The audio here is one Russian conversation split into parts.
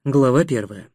Глава 1.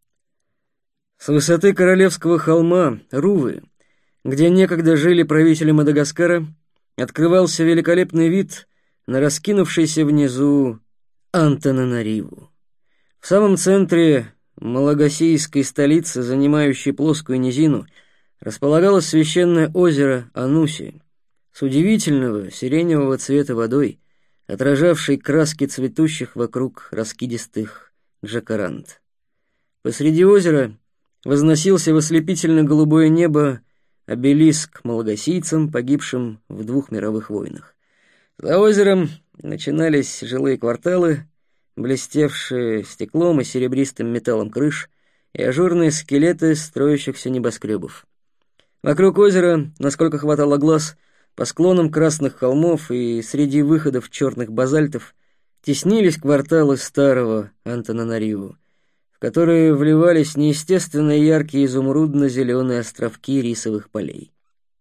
С высоты королевского холма Рувы, где некогда жили правители Мадагаскара, открывался великолепный вид на раскинувшийся внизу Антананариву. В самом центре малагасийской столицы, занимающей плоскую низину, располагалось священное озеро Ануси с удивительного сиреневого цвета водой, отражавшей краски цветущих вокруг раскидистых джакарант. Посреди озера возносился в ослепительно-голубое небо обелиск малагасийцам, погибшим в 2 мировых войнах. За озером начинались жилые кварталы, блестевшие стеклом и серебристым металлом крыш, и ажурные скелеты строящихся небоскребов. Вокруг озера, насколько хватало глаз, по склонам красных холмов и среди выходов черных базальтов теснились кварталы старого Антананариву, в которые вливались неестественно яркие изумрудно-зеленые островки рисовых полей.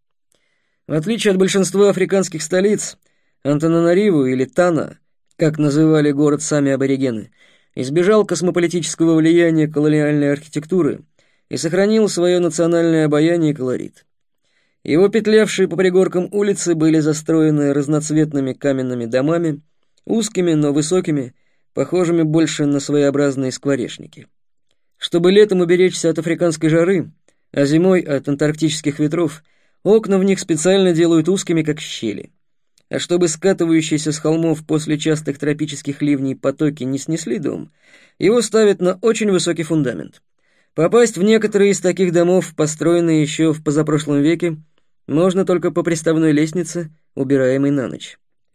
В отличие от большинства африканских столиц, Антананариву, или Тана, как называли город сами аборигены, избежал космополитического влияния колониальной архитектуры и сохранил свое национальное обаяние и колорит. Его петлявшие по пригоркам улицы были застроены разноцветными каменными домами, узкими, но высокими, похожими больше на своеобразные скворечники. Чтобы летом уберечься от африканской жары, а зимой от антарктических ветров, окна в них специально делают узкими, как щели. А чтобы скатывающиеся с холмов после частых тропических ливней потоки не снесли дом, его ставят на очень высокий фундамент. Попасть в некоторые из таких домов, построенные еще в позапрошлом веке, можно только по приставной лестнице, убираемой на ночь.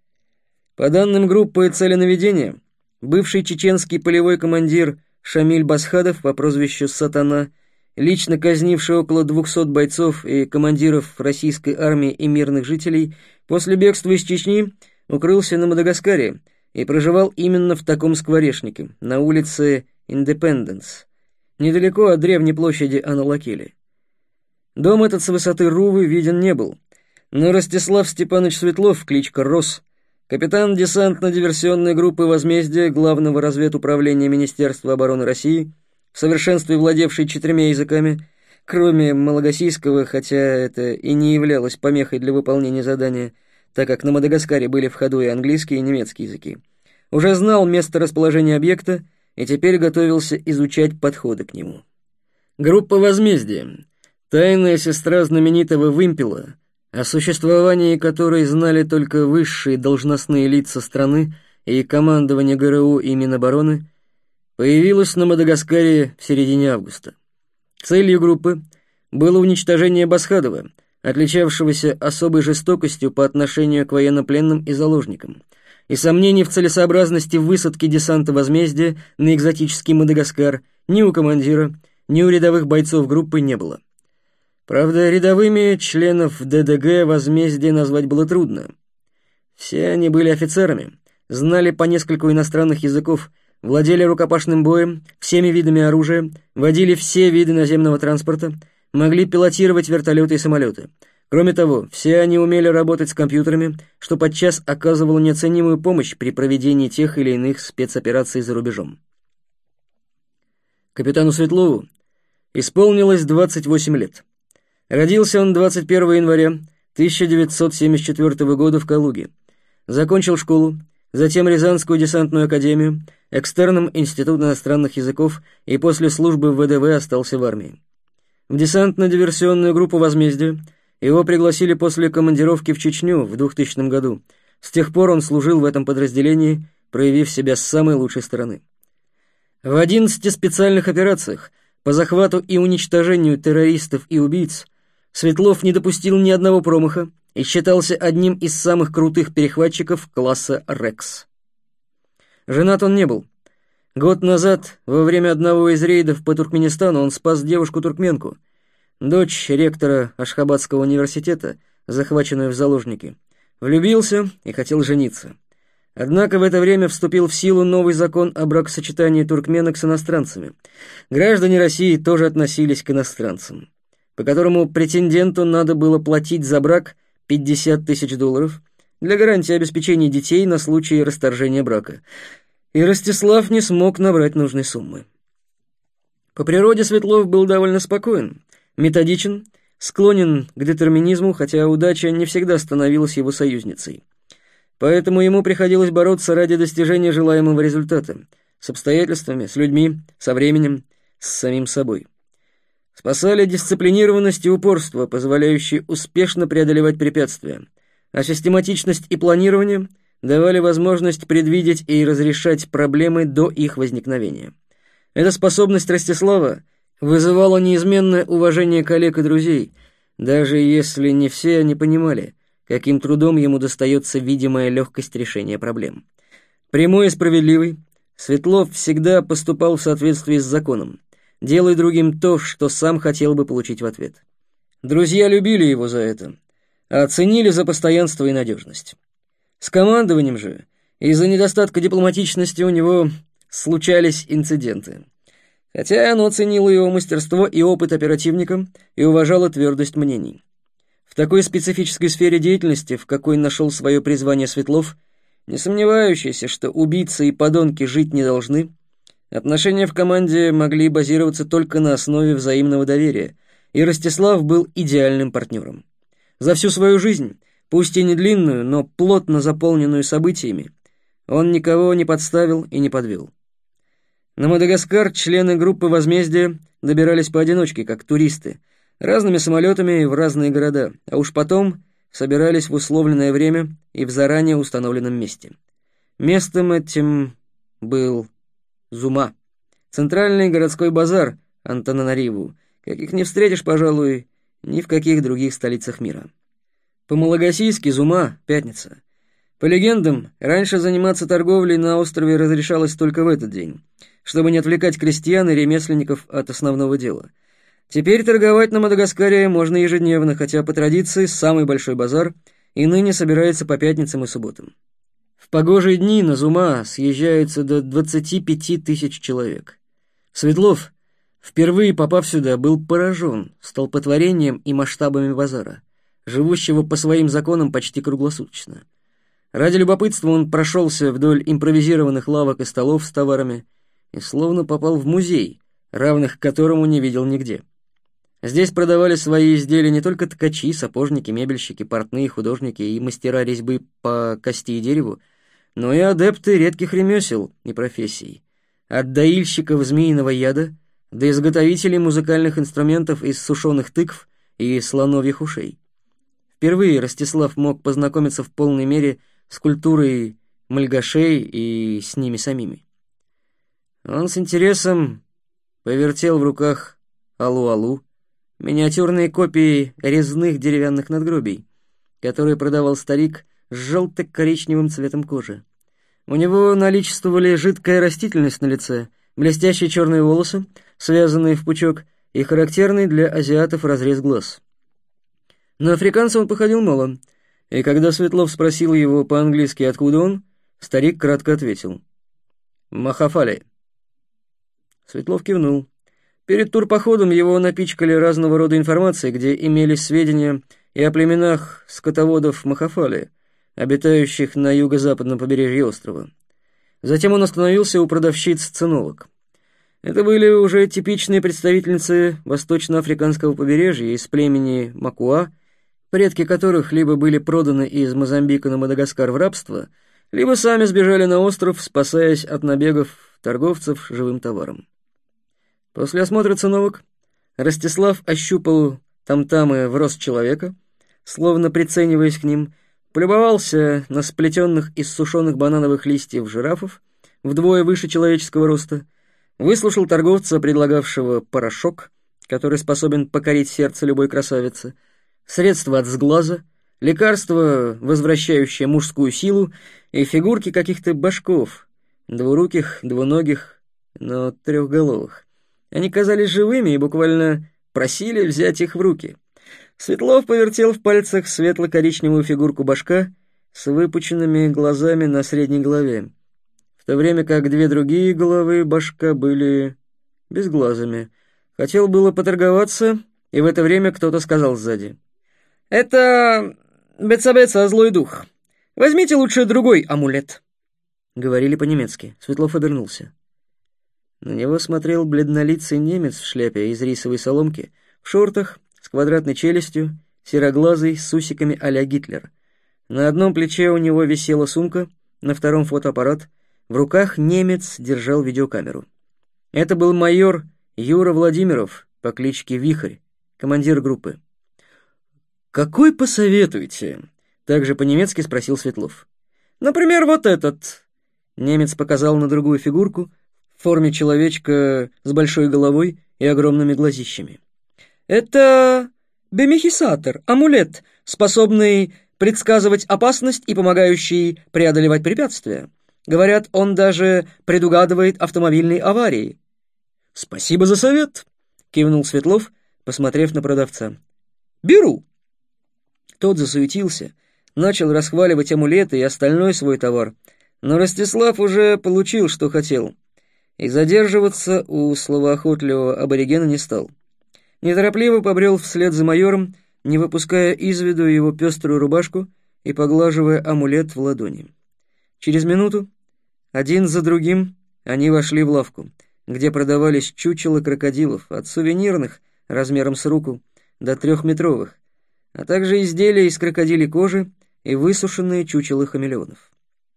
По данным группы целенаведения, бывший чеченский полевой командир Шамиль Басхадов по прозвищу «Сатана», лично казнивший около 200 бойцов и командиров российской армии и мирных жителей, после бегства из Чечни укрылся на Мадагаскаре и проживал именно в таком скворечнике, на улице Индепенденс, недалеко от древней площади Аналакели. Дом этот с высоты Рувы виден не был, но Ростислав Степанович Светлов, кличка Рос, капитан десантно-диверсионной группы «Возмездие» Главного разведуправления Министерства обороны России, в совершенстве владевший 4 языками, кроме малагасийского, хотя это и не являлось помехой для выполнения задания, так как на Мадагаскаре были в ходу и английский, и немецкий языки, уже знал место расположения объекта и теперь готовился изучать подходы к нему. Группа «Возмездие», тайная сестра знаменитого «Вымпела», о существовании которой знали только высшие должностные лица страны и командование ГРУ и Минобороны, появилась на Мадагаскаре в середине августа. Целью группы было уничтожение Басхадова, отличавшегося особой жестокостью по отношению к военнопленным и заложникам, и сомнений в целесообразности высадки десанта «Возмездия» на экзотический Мадагаскар ни у командира, ни у рядовых бойцов группы не было. Правда, рядовыми членов ДДГ «Возмездие» назвать было трудно. Все они были офицерами, знали по нескольку иностранных языков, владели рукопашным боем, всеми видами оружия, водили все виды наземного транспорта, могли пилотировать вертолеты и самолеты. Кроме того, все они умели работать с компьютерами, что подчас оказывало неоценимую помощь при проведении тех или иных спецопераций за рубежом. Капитану Светлову исполнилось 28 лет. Родился он 21 января 1974 года в Калуге. Закончил школу, затем Рязанскую десантную академию, экстерном институт иностранных языков и после службы в ВДВ остался в армии. В десантно-диверсионную группу «Возмездие» его пригласили после командировки в Чечню в 2000 году. С тех пор он служил в этом подразделении, проявив себя с самой лучшей стороны. В 11 специальных операциях по захвату и уничтожению террористов и убийц Светлов не допустил ни одного промаха и считался одним из самых крутых перехватчиков класса «Рекс». Женат он не был. Год назад, во время одного из рейдов по Туркменистану, он спас девушку-туркменку, дочь ректора Ашхабадского университета, захваченную в заложники. Влюбился и хотел жениться. Однако в это время вступил в силу новый закон о бракосочетании туркменок с иностранцами. Граждане России тоже относились к иностранцам, по которому претенденту надо было платить за брак $50 000 для гарантии обеспечения детей на случай расторжения брака. И Ростислав не смог набрать нужной суммы. По природе Светлов был довольно спокоен, методичен, склонен к детерминизму, хотя удача не всегда становилась его союзницей. Поэтому ему приходилось бороться ради достижения желаемого результата с обстоятельствами, с людьми, со временем, с самим собой. Спасали дисциплинированность и упорство, позволяющие успешно преодолевать препятствия, а систематичность и планирование давали возможность предвидеть и разрешать проблемы до их возникновения. Эта способность Ростислава вызывала неизменное уважение коллег и друзей, даже если не все они понимали, каким трудом ему достается видимая легкость решения проблем. Прямой и справедливый, Светлов всегда поступал в соответствии с законом, делая другим то, что сам хотел бы получить в ответ. Друзья любили его за это, а оценили за постоянство и надежность. С командованием же из-за недостатка дипломатичности у него случались инциденты. Хотя оно ценило его мастерство и опыт оперативника и уважало твердость мнений. В такой специфической сфере деятельности, в какой нашел свое призвание Светлов, не сомневающийся, что убийцы и подонки жить не должны, отношения в команде могли базироваться только на основе взаимного доверия, и Ростислав был идеальным партнером. За всю свою жизнь, пусть и не длинную, но плотно заполненную событиями, он никого не подставил и не подвел. На Мадагаскар члены группы возмездия добирались поодиночке, как туристы, разными самолетами в разные города, а уж потом собирались в условленное время и в заранее установленном месте. Местом этим был Зума, центральный городской базар Антананариву, каких не встретишь, пожалуй, ни в каких других столицах мира. По-малагасийски Зума — пятница. По легендам, раньше заниматься торговлей на острове разрешалось только в этот день, чтобы не отвлекать крестьян и ремесленников от основного дела. Теперь торговать на Мадагаскаре можно ежедневно, хотя по традиции самый большой базар и ныне собирается по пятницам и субботам. В погожие дни на Зума съезжаются до 25 тысяч человек. Светлов, впервые попав сюда, был поражен столпотворением и масштабами базара, живущего по своим законам почти круглосуточно. Ради любопытства он прошелся вдоль импровизированных лавок и столов с товарами и словно попал в музей, равных которому не видел нигде. Здесь продавали свои изделия не только ткачи, сапожники, мебельщики, портные, художники и мастера резьбы по кости и дереву, но и адепты редких ремесел и профессий, от доильщиков змеиного яда до изготовителей музыкальных инструментов из сушеных тыкв и слоновьих ушей. Впервые Ростислав мог познакомиться в полной мере с культурой мальгашей и с ними самими. Он с интересом повертел в руках алу-алу, миниатюрные копии резных деревянных надгробий, которые продавал старик с желто-коричневым цветом кожи. У него наличествовали жидкая растительность на лице, блестящие черные волосы, связанные в пучок, и характерный для азиатов разрез глаз. На африканца он походил мало, и когда Светлов спросил его по-английски, откуда он, старик кратко ответил: «Махафали». Светлов кивнул. Перед турпоходом его напичкали разного рода информацией, где имелись сведения и о племенах скотоводов Махафали, обитающих на юго-западном побережье острова. Затем он остановился у продавщиц циновок. Это были уже типичные представительницы восточноафриканского побережья из племени Макуа, предки которых либо были проданы из Мозамбика на Мадагаскар в рабство, либо сами сбежали на остров, спасаясь от набегов торговцев живым товаром. После осмотра циновок Ростислав ощупал там-тамы в рост человека, словно прицениваясь к ним, полюбовался на сплетенных из сушеных банановых листьев жирафов вдвое выше человеческого роста, выслушал торговца, предлагавшего порошок, который способен покорить сердце любой красавицы, средства от сглаза, лекарство, возвращающее мужскую силу, и фигурки каких-то башков, двуруких, двуногих, но трехголовых. Они казались живыми и буквально просили взять их в руки. Светлов повертел в пальцах светло-коричневую фигурку башка с выпученными глазами на средней голове, в то время как две другие головы башка были безглазыми. Хотел было поторговаться, и в это время кто-то сказал сзади: «Это Беца-Беца, злой дух. Возьмите лучше другой амулет». Говорили по-немецки. Светлов обернулся. На него смотрел бледнолицый немец в шляпе из рисовой соломки, в шортах, с квадратной челюстью, сероглазый, с усиками а-ля Гитлер. На одном плече у него висела сумка, на втором фотоаппарат, в руках немец держал видеокамеру. Это был майор Юра Владимиров по кличке Вихрь, командир группы. «Какой посоветуете?» — также по-немецки спросил Светлов. «Например, вот этот». Немец показал на другую фигурку в форме человечка с большой головой и огромными глазищами. «Это бемихисатор, амулет, способный предсказывать опасность и помогающий преодолевать препятствия. Говорят, он даже предугадывает автомобильные аварии». «Спасибо за совет», — кивнул Светлов, посмотрев на продавца. «Беру». Тот засуетился, начал расхваливать амулеты и остальной свой товар, но Ростислав уже получил, что хотел, и задерживаться у словоохотливого аборигена не стал. Неторопливо побрел вслед за майором, не выпуская из виду его пеструю рубашку и поглаживая амулет в ладони. Через минуту, один за другим, они вошли в лавку, где продавались чучела крокодилов, от сувенирных, размером с руку, до 3-метровых, а также изделия из крокодилей кожи и высушенные чучела хамелеонов.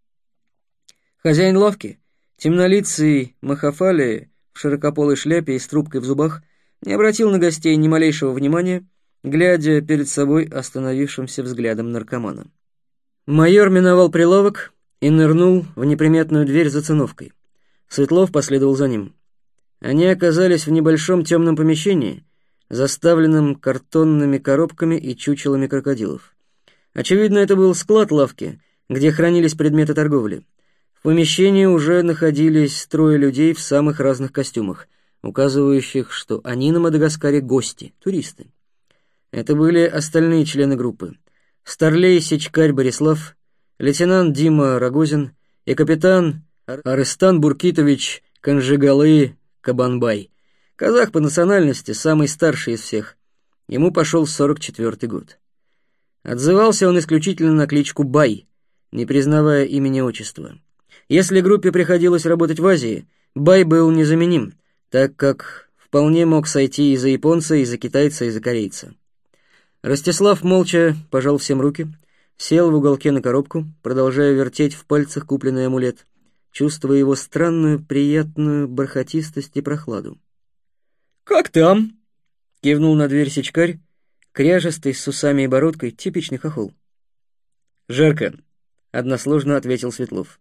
Хозяин лавки, темнолицый Махафали в широкополой шляпе и с трубкой в зубах, не обратил на гостей ни малейшего внимания, глядя перед собой остановившимся взглядом наркомана. Майор миновал прилавок и нырнул в неприметную дверь за циновкой. Светлов последовал за ним. Они оказались в небольшом темном помещении, заставленном картонными коробками и чучелами крокодилов. Очевидно, это был склад лавки, где хранились предметы торговли. В помещении уже находились 3 людей в самых разных костюмах, указывающих, что они на Мадагаскаре гости, туристы. Это были остальные члены группы: старлей Сечкарь Борислав, лейтенант Дима Рогозин и капитан Арыстан Буркитович Канжигалы Кабанбай. Казах по национальности, самый старший из всех. Ему пошел 44-й год. Отзывался он исключительно на кличку Бай, не признавая имени-отчества. Если группе приходилось работать в Азии, Бай был незаменим, так как вполне мог сойти и за японца, и за китайца, и за корейца. Ростислав молча пожал всем руки, сел в уголке на коробку, продолжая вертеть в пальцах купленный амулет, чувствуя его странную, приятную бархатистость и прохладу. «Как там?» — кивнул на дверь Сечкарь, кряжестый, с усами и бородкой, типичный хохол. «Жарко», — односложно ответил Светлов.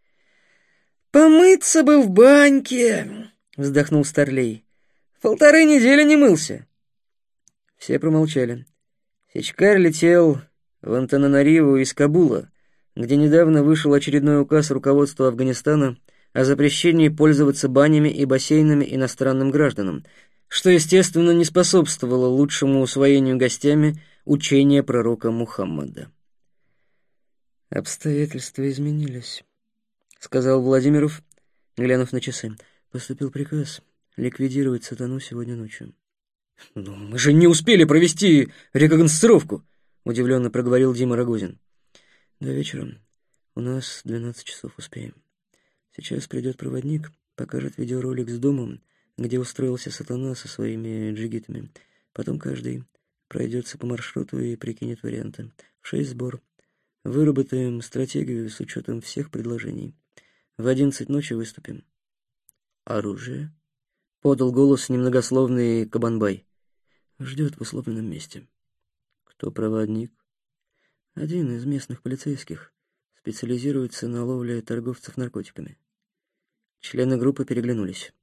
«Помыться бы в баньке», — вздохнул старлей. «1,5 недели не мылся». Все промолчали. Сечкарь летел в Антананариву из Кабула, где недавно вышел очередной указ руководства Афганистана о запрещении пользоваться банями и бассейнами иностранным гражданам, что, естественно, не способствовало лучшему усвоению гостями учения пророка Мухаммада. «Обстоятельства изменились», — сказал Владимиров, глянув на часы. «Поступил приказ ликвидировать сатану сегодня ночью». «Но мы же не успели провести рекогносцировку», — удивленно проговорил Дима Рогозин. «До вечера. У нас 12 часов успеем. Сейчас придет проводник, покажет видеоролик с домом, где устроился сатана со своими джигитами. Потом каждый пройдется по маршруту и прикинет варианты. В 6 сбор. Выработаем стратегию с учетом всех предложений. В 11 ночи выступим». «Оружие?» — подал голос немногословный Кабанбай. «Ждет в условленном месте». «Кто проводник?» «Один из местных полицейских. Специализируется на ловле торговцев наркотиками». Члены группы переглянулись.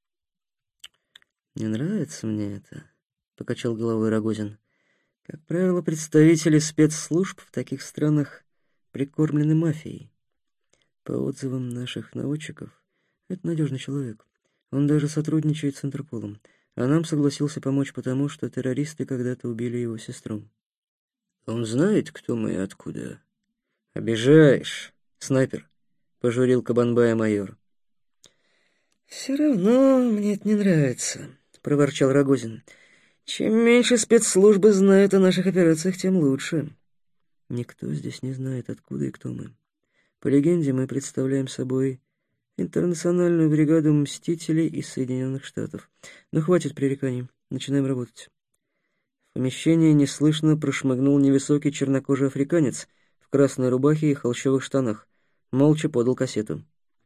«Не нравится мне это», — покачал головой Рогозин. «Как правило, представители спецслужб в таких странах прикормлены мафией. По отзывам наших наводчиков, это надежный человек. Он даже сотрудничает с Интерполом, а нам согласился помочь потому, что террористы когда-то убили его сестру». «Он знает, кто мы и откуда?» «Обижаешь, снайпер», — пожурил Кабанбая майор. «Все равно мне это не нравится», — проворчал Рогозин. «Чем меньше спецслужбы знают о наших операциях, тем лучше». «Никто здесь не знает, откуда и кто мы. По легенде, мы представляем собой Интернациональную бригаду мстителей из Соединенных Штатов. Ну, хватит пререканий. Начинаем работать. В помещение неслышно прошмыгнул невысокий чернокожий африканец в красной рубахе и холщовых штанах. Молча подал кассету.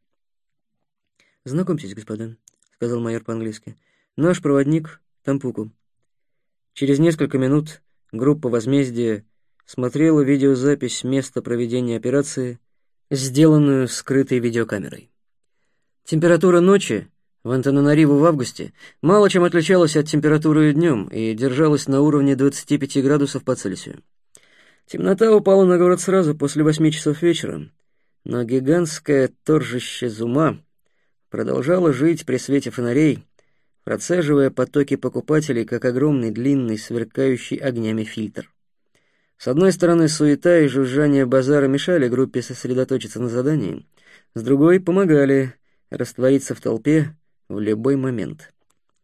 «Знакомьтесь, господа», — сказал майор по-английски. «Наш проводник Тампуку». Через несколько минут группа возмездия смотрела видеозапись места проведения операции, сделанную скрытой видеокамерой. Температура ночи в Антананариву в августе мало чем отличалась от температуры днем и держалась на уровне 25 градусов по Цельсию. Темнота упала на город сразу после 8 часов вечера, но гигантское торжище Зума продолжало жить при свете фонарей, процеживая потоки покупателей, как огромный, длинный, сверкающий огнями фильтр. С одной стороны, суета и жужжание базара мешали группе сосредоточиться на задании, с другой — помогали раствориться в толпе в любой момент.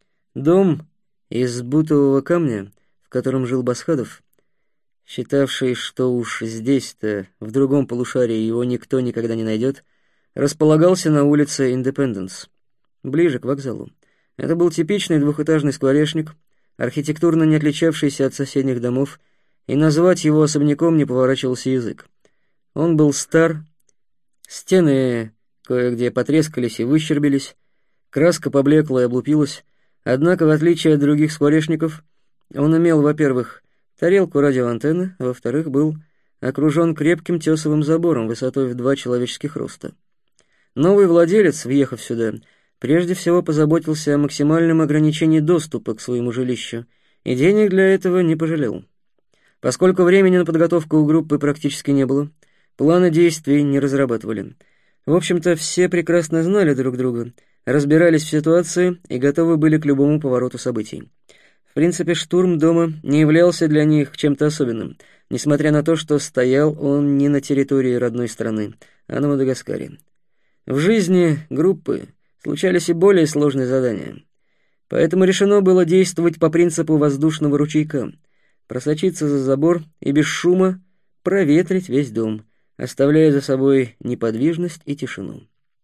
Дом из бутового камня, в котором жил Басхадов, считавший, что уж здесь-то, в другом полушарии, его никто никогда не найдет, располагался на улице Индепенденс, ближе к вокзалу. Это был типичный двухэтажный скворечник, архитектурно не отличавшийся от соседних домов, и назвать его особняком не поворачивался язык. Он был стар, стены кое-где потрескались и выщербились, краска поблекла и облупилась, однако, в отличие от других скворечников, он имел, во-первых, тарелку радиоантенны, а во-вторых, был окружен крепким тесовым забором высотой в 2 человеческих роста. Новый владелец, въехав сюда, прежде всего позаботился о максимальном ограничении доступа к своему жилищу, и денег для этого не пожалел. Поскольку времени на подготовку у группы практически не было, планы действий не разрабатывали. В общем-то, все прекрасно знали друг друга, разбирались в ситуации и готовы были к любому повороту событий. В принципе, штурм дома не являлся для них чем-то особенным, несмотря на то, что стоял он не на территории родной страны, а на Мадагаскаре. В жизни группы случались и более сложные задания, поэтому решено было действовать по принципу воздушного ручейка, просочиться за забор и без шума проветрить весь дом, оставляя за собой неподвижность и тишину.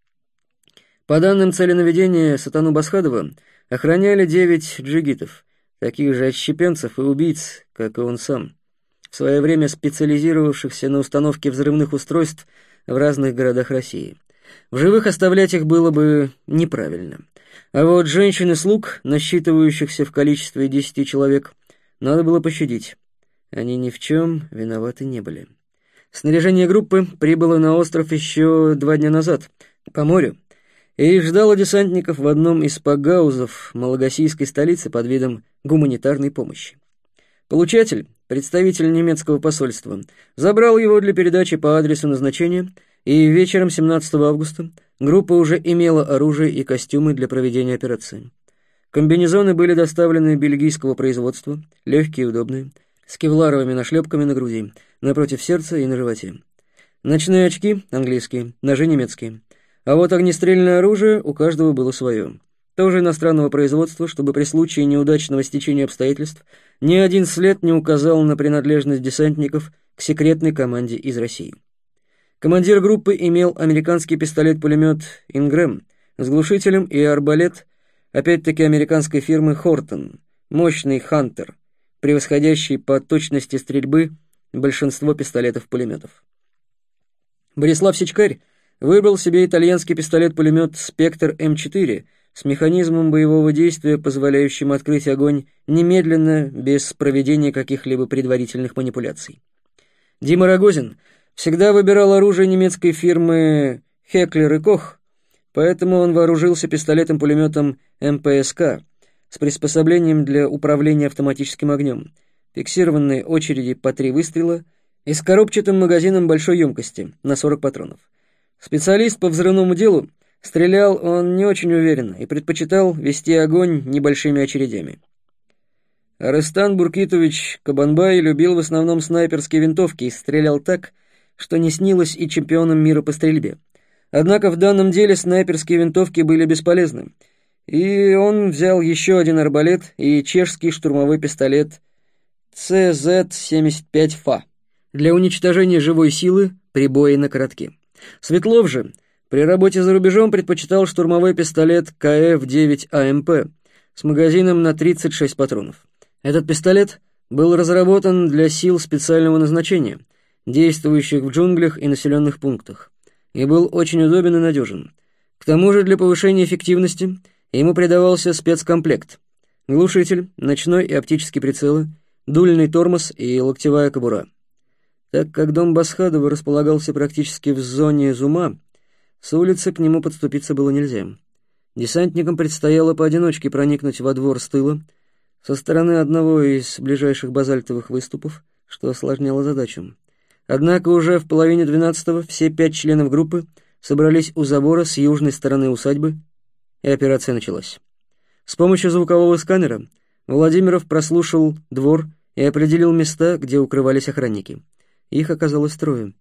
По данным целенаведения сатану Басхадова охраняли 9 джигитов, таких же отщепенцев и убийц, как и он сам, в свое время специализировавшихся на установке взрывных устройств в разных городах России. В живых оставлять их было бы неправильно. А вот женщин и слуг, насчитывающихся в количестве 10 человек, надо было пощадить. Они ни в чем виноваты не были. Снаряжение группы прибыло на остров еще 2 дня назад, по морю, и ждало десантников в одном из пагаузов малагасийской столицы под видом гуманитарной помощи. Получатель, представитель немецкого посольства, забрал его для передачи по адресу назначения, и вечером 17 августа группа уже имела оружие и костюмы для проведения операции. Комбинезоны были доставлены бельгийского производства, легкие и удобные, с кевларовыми нашлепками на груди, напротив сердца и на животе. Ночные очки английские, ножи немецкие. А вот огнестрельное оружие у каждого было свое. Тоже иностранного производства, чтобы при случае неудачного стечения обстоятельств ни один след не указал на принадлежность десантников к секретной команде из России. Командир группы имел американский пистолет-пулемет «Ингрэм» с глушителем и арбалет, опять-таки американской фирмы «Хортон», мощный «Хантер», превосходящий по точности стрельбы большинство пистолетов-пулеметов. Борислав Сичкарь выбрал себе итальянский пистолет-пулемет «Спектр М4» с механизмом боевого действия, позволяющим открыть огонь немедленно, без проведения каких-либо предварительных манипуляций. Дима Рогозин всегда выбирал оружие немецкой фирмы «Хеклер и Кох», поэтому он вооружился пистолетом-пулеметом МПСК с приспособлением для управления автоматическим огнем, фиксированные очереди по 3 выстрела и с коробчатым магазином большой емкости на 40 патронов. Специалист по взрывному делу, стрелял он не очень уверенно и предпочитал вести огонь небольшими очередями. Арестан Буркитович Кабанбай любил в основном снайперские винтовки и стрелял так, что не снилось и чемпионам мира по стрельбе. Однако в данном деле снайперские винтовки были бесполезны, и он взял еще один арбалет и чешский штурмовой пистолет CZ-75Fa для уничтожения живой силы при бое на коротке. Светлов же При работе за рубежом предпочитал штурмовой пистолет КФ-9 АМП с магазином на 36 патронов. Этот пистолет был разработан для сил специального назначения, действующих в джунглях и населенных пунктах, и был очень удобен и надежен. К тому же для повышения эффективности ему придавался спецкомплект: глушитель, ночной и оптический прицелы, дульный тормоз и локтевая кобура. Так как дом Басхадова располагался практически в зоне зума, с улицы к нему подступиться было нельзя. Десантникам предстояло поодиночке проникнуть во двор с тыла, со стороны одного из ближайших базальтовых выступов, что осложняло задачу. Однако уже в половине 12-го все 5 членов группы собрались у забора с южной стороны усадьбы, и операция началась. С помощью звукового сканера Владимиров прослушал двор и определил места, где укрывались охранники. Их оказалось 3.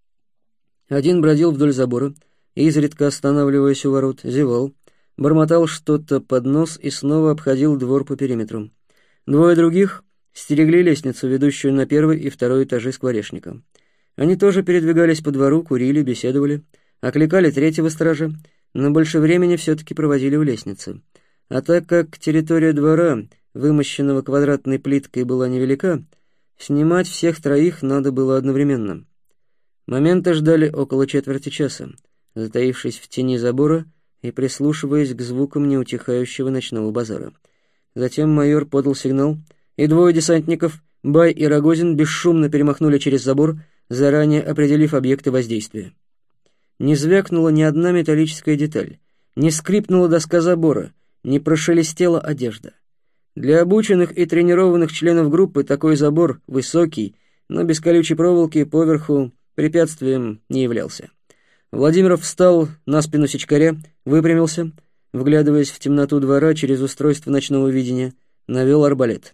Один бродил вдоль забора, изредка останавливаясь у ворот, зевал, бормотал что-то под нос и снова обходил двор по периметру. 2 других стерегли лестницу, ведущую на 1 и 2 этажи скворечника. Они тоже передвигались по двору, курили, беседовали, окликали 3-го стража, но больше времени все-таки проводили у лестницы. А так как территория двора, вымощенного квадратной плиткой, была невелика, снимать всех 3 надо было одновременно. Момента ждали около четверти часа, затаившись в тени забора и прислушиваясь к звукам неутихающего ночного базара. Затем майор подал сигнал, и 2 десантников, Бай и Рогозин, бесшумно перемахнули через забор, заранее определив объекты воздействия. Не звякнула ни одна металлическая деталь, не скрипнула доска забора, не прошелестела одежда. Для обученных и тренированных членов группы такой забор, высокий, но без колючей проволоки, поверху препятствием не являлся. Владимиров встал на спину сичкаря, выпрямился, вглядываясь в темноту двора через устройство ночного видения, навел арбалет.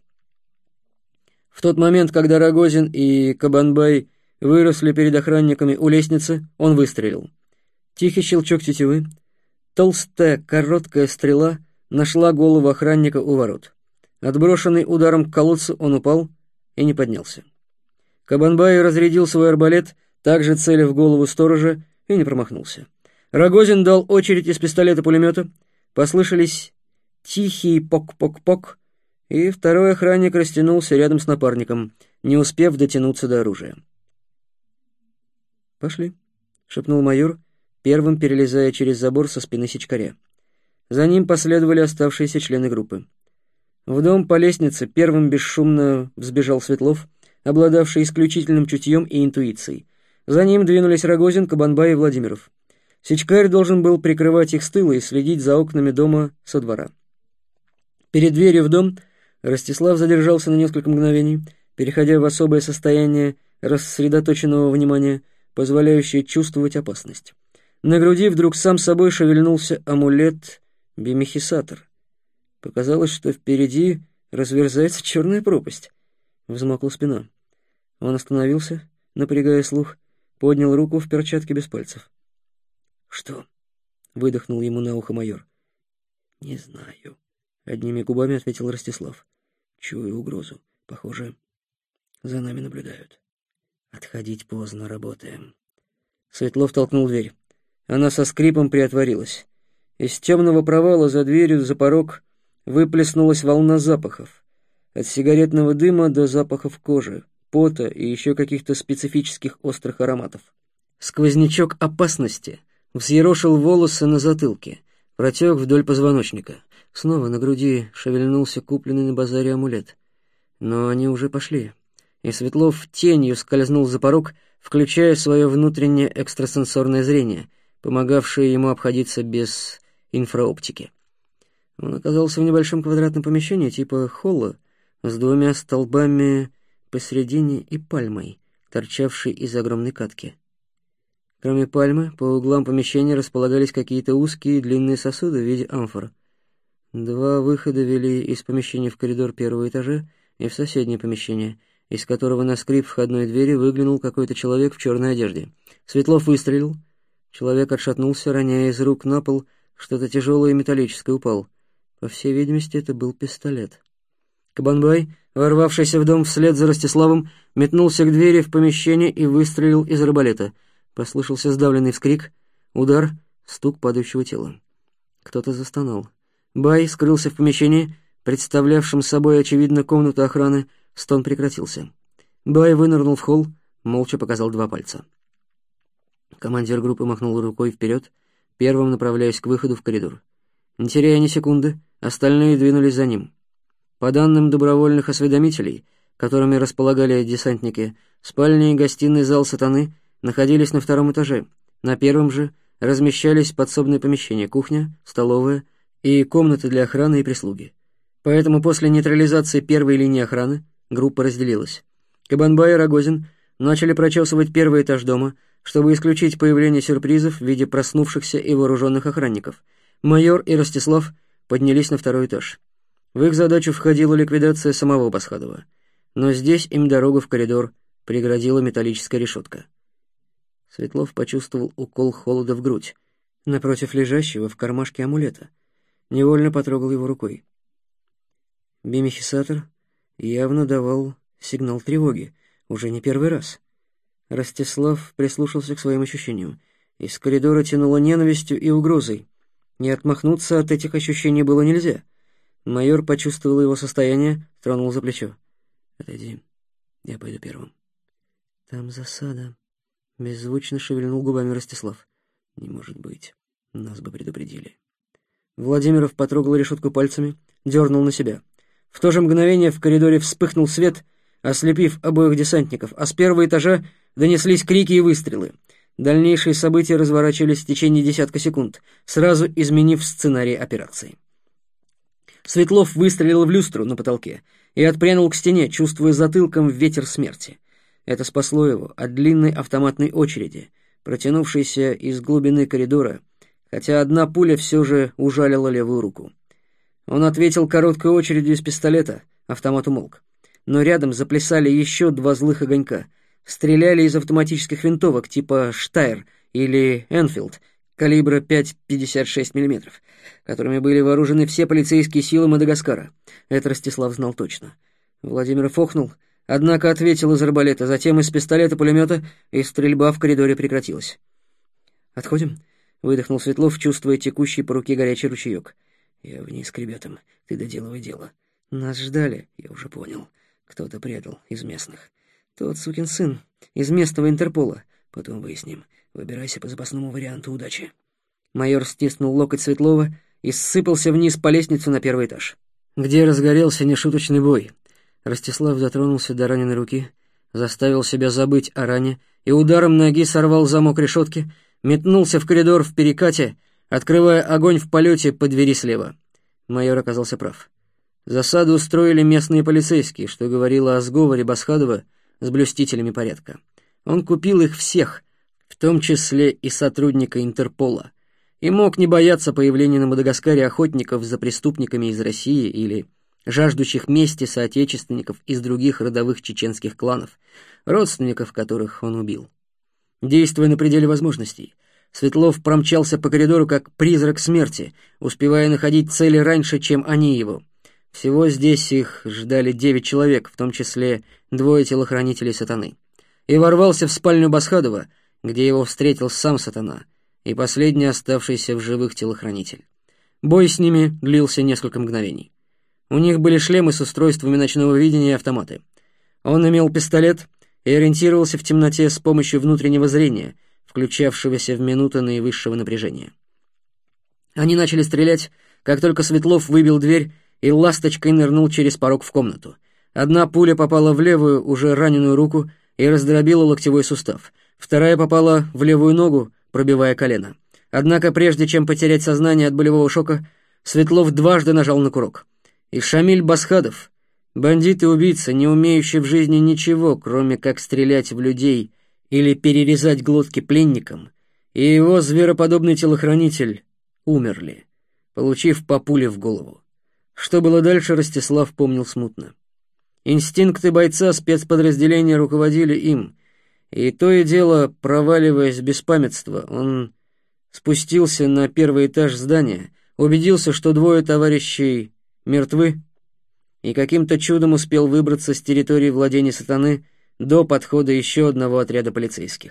В тот момент, когда Рогозин и Кабанбай выросли перед охранниками у лестницы, он выстрелил. Тихий щелчок тетивы, толстая короткая стрела нашла голову охранника у ворот. Отброшенный ударом к колодцу, он упал и не поднялся. Кабанбай разрядил свой арбалет, также целя в голову сторожа, и не промахнулся. Рогозин дал очередь из пистолета-пулемета, послышались тихие пок-пок-пок, и 2-й охранник растянулся рядом с напарником, не успев дотянуться до оружия. «Пошли», — шепнул майор, первым перелезая через забор со спины сичкаря. За ним последовали оставшиеся члены группы. В дом по лестнице первым бесшумно взбежал Светлов, обладавший исключительным чутьем и интуицией. За ним двинулись Рогозин, Кабанбай и Владимиров. Сичкарь должен был прикрывать их с тыла и следить за окнами дома со двора. Перед дверью в дом Ростислав задержался на несколько мгновений, переходя в особое состояние рассредоточенного внимания, позволяющее чувствовать опасность. На груди вдруг сам собой шевельнулся амулет-бимехисатор. Показалось, что впереди разверзается черная пропасть. Взмокла спина. Он остановился, напрягая слух, поднял руку в перчатке без пальцев. «Что?» — выдохнул ему на ухо майор. «Не знаю», — одними губами ответил Ростислав. «Чую угрозу. Похоже, за нами наблюдают. Отходить поздно, работаем». Светлов толкнул дверь. Она со скрипом приотворилась. Из темного провала за дверью за порог выплеснулась волна запахов. От сигаретного дыма до запахов кожи, пота и еще каких-то специфических острых ароматов. Сквознячок опасности взъерошил волосы на затылке, протек вдоль позвоночника. Снова на груди шевельнулся купленный на базаре амулет. Но они уже пошли, и Светлов тенью скользнул за порог, включая свое внутреннее экстрасенсорное зрение, помогавшее ему обходиться без инфраоптики. Он оказался в небольшом квадратном помещении типа холла с 2 столбами посередине и пальмой, торчавшей из огромной катки. Кроме пальмы, по углам помещения располагались какие-то узкие и длинные сосуды в виде амфор. 2 выхода вели из помещения в коридор 1-го этажа и в соседнее помещение, из которого на скрип входной двери выглянул какой-то человек в черной одежде. Светлов выстрелил. Человек отшатнулся, роняя из рук на пол что-то тяжелое и металлическое, упал. По всей видимости, это был пистолет. Кабанбай, ворвавшийся в дом вслед за Ростиславом, метнулся к двери в помещение и выстрелил из арбалета. Послышался сдавленный вскрик, удар, стук падающего тела. Кто-то застонал. Бай скрылся в помещении, представлявшем собой, очевидно, комнату охраны. Стон прекратился. Бай вынырнул в холл, молча показал 2 пальца. Командир группы махнул рукой вперед, первым направляясь к выходу в коридор. Не теряя ни секунды, остальные двинулись за ним. По данным добровольных осведомителей, которыми располагали десантники, спальня и гостиный зал «Сатаны» находились на 2-м этаже. На 1-м же размещались подсобные помещения, кухня, столовая и комнаты для охраны и прислуги. Поэтому после нейтрализации первой линии охраны группа разделилась. Кабанбай и Рогозин начали прочесывать 1-й этаж дома, чтобы исключить появление сюрпризов в виде проснувшихся и вооруженных охранников. Майор и Ростислав поднялись на 2-й этаж. В их задачу входила ликвидация самого Басхадова. Но здесь им дорогу в коридор преградила металлическая решетка. Светлов почувствовал укол холода в грудь, напротив лежащего в кармашке амулета. Невольно потрогал его рукой. Бимихисатор явно давал сигнал тревоги, уже не 1-й раз. Ростислав прислушался к своим ощущениям. Из коридора тянуло ненавистью и угрозой. Не отмахнуться от этих ощущений было нельзя. Майор почувствовал его состояние, тронул за плечо. «Отойди, я пойду первым». «Там засада», — беззвучно шевельнул губами Ростислав. «Не может быть, нас бы предупредили». Владимиров потрогал решетку пальцами, дернул на себя. В то же мгновение в коридоре вспыхнул свет, ослепив обоих десантников, а с 1-го этажа донеслись крики и выстрелы. Дальнейшие события разворачивались в течение десятка секунд, сразу изменив сценарий операции. Светлов выстрелил в люстру на потолке и отпрянул к стене, чувствуя затылком ветер смерти. Это спасло его от длинной автоматной очереди, протянувшейся из глубины коридора, хотя одна пуля все же ужалила левую руку. Он ответил короткой очередью из пистолета, автомат умолк. Но рядом заплясали еще 2 злых огонька. Стреляли из автоматических винтовок типа «Штайр» или «Энфилд» калибра 5,56 мм, которыми были вооружены все полицейские силы Мадагаскара. Это Ростислав знал точно. Владимиров охнул, однако ответил из арбалета, затем из пистолета-пулемета, и стрельба в коридоре прекратилась. «Отходим?» — выдохнул Светлов, чувствуя текущий по руке горячий ручеек. «Я вниз к ребятам, ты доделывай дело. Нас ждали, я уже понял. Кто-то предал из местных. Тот сукин сын из местного Интерпола. Потом выясним. Выбирайся по запасному варианту, удачи». Майор стиснул локоть Светлова и ссыпался вниз по лестнице на 1-й этаж, где разгорелся нешуточный бой. Ростислав дотронулся до раненой руки, заставил себя забыть о ране и ударом ноги сорвал замок решетки, метнулся в коридор в перекате, открывая огонь в полете по двери слева. Майор оказался прав. Засаду устроили местные полицейские, что говорило о сговоре Басхадова с блюстителями порядка. Он купил их всех, в том числе и сотрудника Интерпола, и мог не бояться появления на Мадагаскаре охотников за преступниками из России или жаждущих мести соотечественников из других родовых чеченских кланов, родственников которых он убил. Действуя на пределе возможностей, Светлов промчался по коридору как призрак смерти, успевая находить цели раньше, чем они его. Всего здесь их ждали 9 человек, в том числе 2 телохранителей Сатаны. И ворвался в спальню Басхадова, где его встретил сам Сатана и последний оставшийся в живых телохранитель. Бой с ними длился несколько мгновений. У них были шлемы с устройствами ночного видения и автоматы. Он имел пистолет и ориентировался в темноте с помощью внутреннего зрения, включавшегося в минуты наивысшего напряжения. Они начали стрелять, как только Светлов выбил дверь и ласточкой нырнул через порог в комнату. Одна пуля попала в левую, уже раненую руку и раздробила локтевой сустав. Вторая попала в левую ногу, пробивая колено. Однако прежде чем потерять сознание от болевого шока, Светлов дважды нажал на курок. И Шамиль Басхадов, бандит и убийца, не умеющий в жизни ничего, кроме как стрелять в людей или перерезать глотки пленникам, и его звероподобный телохранитель умерли, получив по пуле в голову. Что было дальше, Ростислав помнил смутно. Инстинкты бойца спецподразделения руководили им, и то и дело, проваливаясь в беспамятство, он спустился на 1-й этаж здания, убедился, что 2 товарищей мертвы, и каким-то чудом успел выбраться с территории владения Сатаны до подхода еще одного отряда полицейских.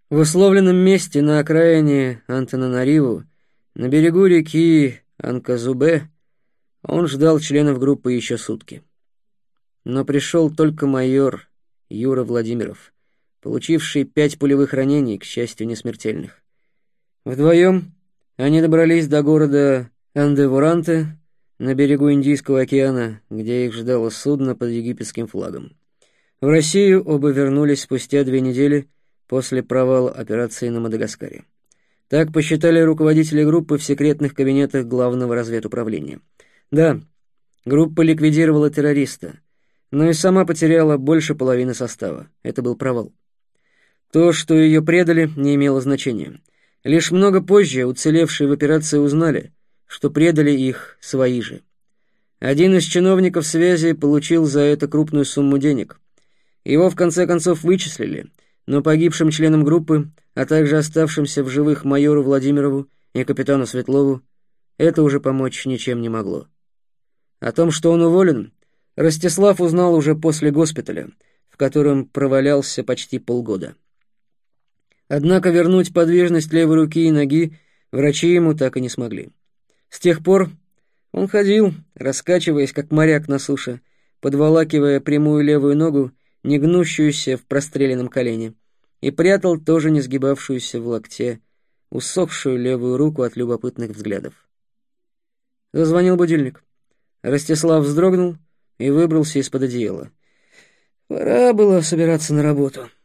В условленном месте на окраине Антананариву, на берегу реки Анказубе, он ждал членов группы еще сутки. Но пришел только майор Юра Владимиров, получивший 5 пулевых ранений, к счастью, не смертельных. Вдвоем они добрались до города Андевуранте на берегу Индийского океана, где их ждало судно под египетским флагом. В Россию оба вернулись спустя 2 недели после провала операции на Мадагаскаре. Так посчитали руководители группы в секретных кабинетах Главного разведуправления. Да, группа ликвидировала террориста, но и сама потеряла больше половины состава. Это был провал. То, что ее предали, не имело значения. Лишь много позже уцелевшие в операции узнали, что предали их свои же. Один из чиновников связи получил за это крупную сумму денег. Его в конце концов вычислили, но погибшим членам группы, а также оставшимся в живых майору Владимирову и капитану Светлову, это уже помочь ничем не могло. О том, что он уволен, Ростислав узнал уже после госпиталя, в котором провалялся почти полгода. Однако вернуть подвижность левой руки и ноги врачи ему так и не смогли. С тех пор он ходил, раскачиваясь, как моряк на суше, подволакивая прямую левую ногу, не гнущуюся в простреленном колене, и прятал тоже не сгибавшуюся в локте, усохшую левую руку от любопытных взглядов. Зазвонил будильник. Ростислав вздрогнул и выбрался из-под одеяла. Пора было собираться на работу.